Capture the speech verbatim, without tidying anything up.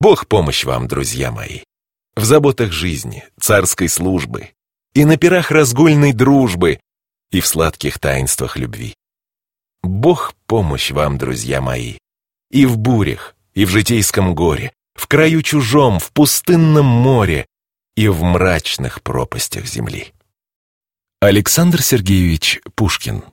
Бог помощь вам, друзья мои, в заботах жизни, царской службы, и на пирах разгульной дружбы, и в сладких таинствах любви. Бог помощь вам, друзья мои, и в бурях, и в житейском горе, в краю чужом, в пустынном море, и в мрачных пропастях земли. Александр Сергеевич Пушкин.